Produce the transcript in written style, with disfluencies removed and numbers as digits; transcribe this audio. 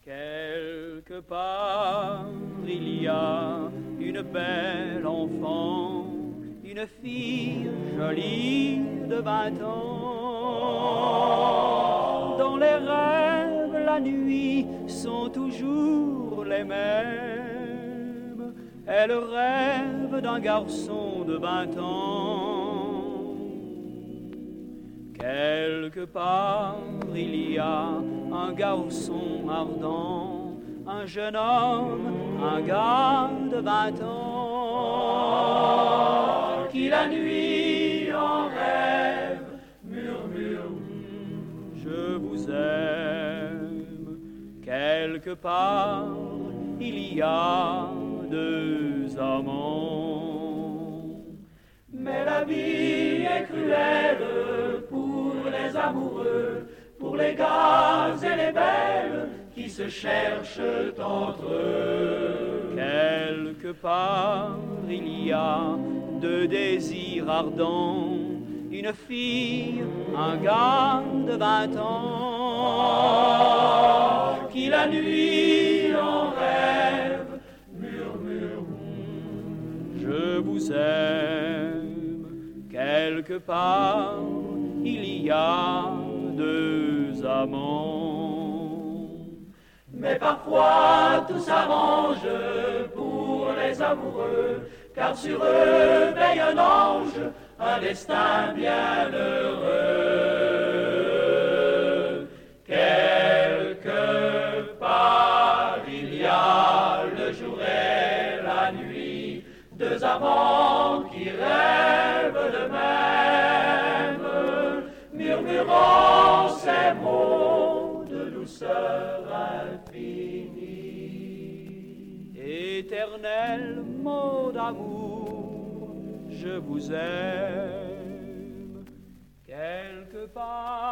Quelque part, il y a une belle enfant, une fille jolie de 20 ans, dont les rêves la nuit sont toujours les mêmes. Elle rêve d'un garçon de 20 ans. Quelque part, il y a un garçon ardent, un jeune homme, un gars de 20 ans, qui la nuit en rêve murmure, je vous aime. Quelque part, il y a deux amants, mais la vie est cruelle pour les amoureux, pour les gars et les belles qui se cherchent entre eux. Quelque part, il y a deux désirs ardents, une fille, un gars de 20 ans, qui la nuit en rêve murmure, je vous aime. Quelque part, il y a deux amants. Mais parfois tout s'arrange pour les amoureux, car sur eux veille un ange, un destin bien heureux. Quelque part il y a le jour et la nuit, deux amants qui rêvent de même, murmurant ces mots de douceur infinie. Éternel mot d'amour, je vous aime. Quelque part